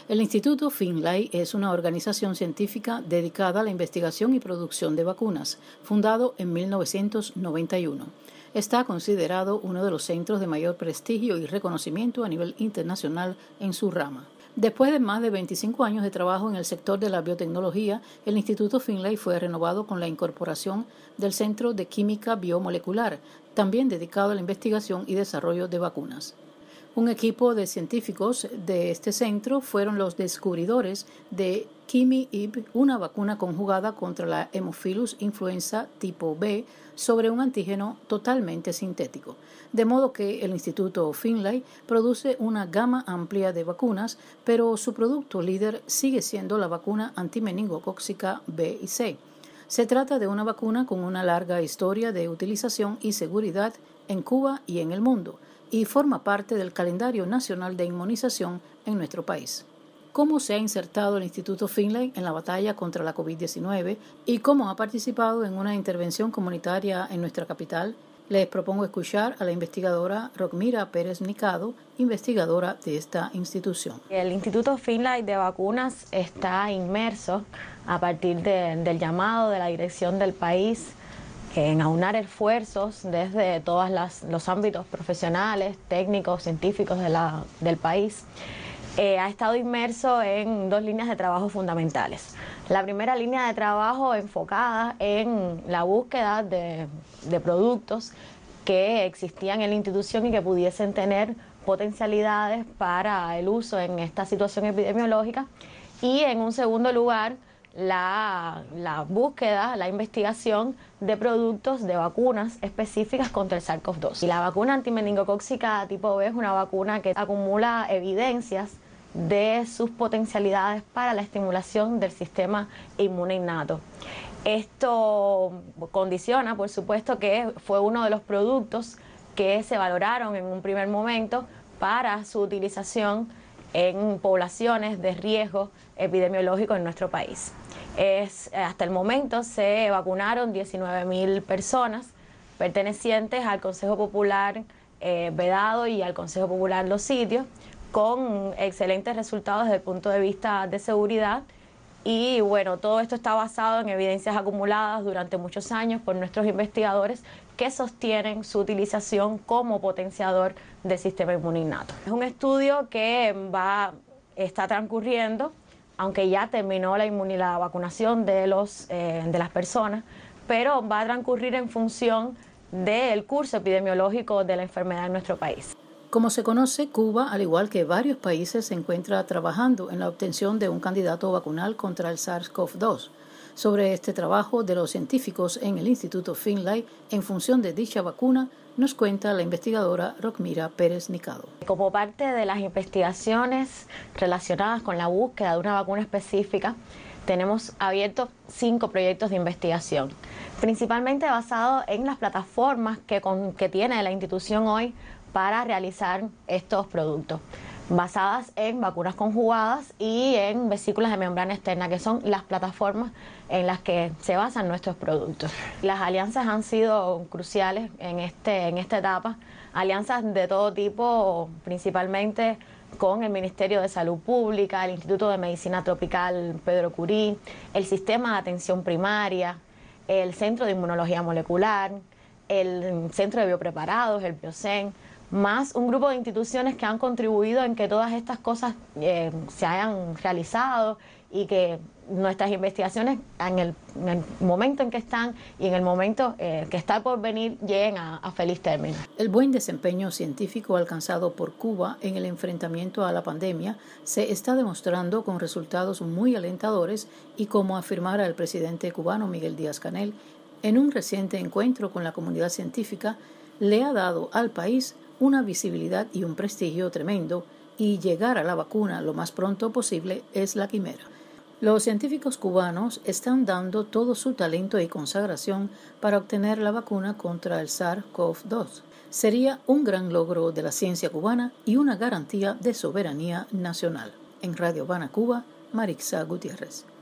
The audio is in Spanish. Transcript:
El Instituto Finlay es una organización científica dedicada a la investigación y producción de vacunas, fundado en 1991. Está considerado uno de los centros de mayor prestigio y reconocimiento a nivel internacional en su rama. Después de más de 25 años de trabajo en el sector de la biotecnología, el Instituto Finlay fue renovado con la incorporación del Centro de Química Biomolecular, también dedicado a la investigación y desarrollo de vacunas. Un equipo de científicos de este centro fueron los descubridores de QIMI-IB, una vacuna conjugada contra la Haemophilus influenza tipo B sobre un antígeno totalmente sintético. De modo que el Instituto Finlay produce una gama amplia de vacunas, pero su producto líder sigue siendo la vacuna antimeningocócica B y C. Se trata de una vacuna con una larga historia de utilización y seguridad en Cuba y en el mundo, y forma parte del calendario nacional de inmunización en nuestro país. ¿Cómo se ha insertado el Instituto Finlay en la batalla contra la COVID-19 y cómo ha participado en una intervención comunitaria en nuestra capital? Les propongo escuchar a la investigadora Rockmira Pérez Nicado, investigadora de esta institución. El Instituto Finlay de Vacunas está inmerso a partir del llamado de la dirección del país en aunar esfuerzos desde todos los ámbitos profesionales, técnicos, científicos del país. Ha estado inmerso en dos líneas de trabajo fundamentales. La primera línea de trabajo enfocada en la búsqueda de productos que existían en la institución y que pudiesen tener potencialidades para el uso en esta situación epidemiológica. Y en un segundo lugar, la búsqueda, la investigación de productos de vacunas específicas contra el SARS-CoV-2. Y la vacuna antimeningocócica tipo B es una vacuna que acumula evidencias de sus potencialidades para la estimulación del sistema inmune innato. Esto condiciona, por supuesto, que fue uno de los productos que se valoraron en un primer momento para su utilización en poblaciones de riesgo epidemiológico en nuestro país. Hasta el momento se vacunaron 19.000 personas pertenecientes al Consejo Popular Vedado y al Consejo Popular Los Sitios, con excelentes resultados desde el punto de vista de seguridad. Y bueno, todo esto está basado en evidencias acumuladas durante muchos años por nuestros investigadores que sostienen su utilización como potenciador del sistema inmune innato. Es un estudio que está transcurriendo, aunque ya terminó la vacunación de las personas, pero va a transcurrir en función del curso epidemiológico de la enfermedad en nuestro país. Como se conoce, Cuba, al igual que varios países, se encuentra trabajando en la obtención de un candidato vacunal contra el SARS-CoV-2. Sobre este trabajo de los científicos en el Instituto Finlay en función de dicha vacuna, nos cuenta la investigadora Rockmira Pérez Nicado. Como parte de las investigaciones relacionadas con la búsqueda de una vacuna específica, tenemos abiertos 5 proyectos de investigación, principalmente basados en las plataformas que tiene la institución hoy para realizar estos productos, basadas en vacunas conjugadas y en vesículas de membrana externa, que son las plataformas en las que se basan nuestros productos. Las alianzas han sido cruciales en esta etapa, alianzas de todo tipo, principalmente con el Ministerio de Salud Pública, el Instituto de Medicina Tropical Pedro Curí, el Sistema de Atención Primaria, el Centro de Inmunología Molecular, el Centro de Biopreparados, el Biocen, más un grupo de instituciones que han contribuido en que todas estas cosas se hayan realizado y que nuestras investigaciones en el momento en que están y en el momento que está por venir lleguen a feliz término. El buen desempeño científico alcanzado por Cuba en el enfrentamiento a la pandemia se está demostrando con resultados muy alentadores y, como afirmara el presidente cubano Miguel Díaz-Canel en un reciente encuentro con la comunidad científica, le ha dado al país una visibilidad y un prestigio tremendo, y llegar a la vacuna lo más pronto posible es la quimera. Los científicos cubanos están dando todo su talento y consagración para obtener la vacuna contra el SARS-CoV-2. Sería un gran logro de la ciencia cubana y una garantía de soberanía nacional. En Radio Habana, Cuba, Marixa Gutiérrez.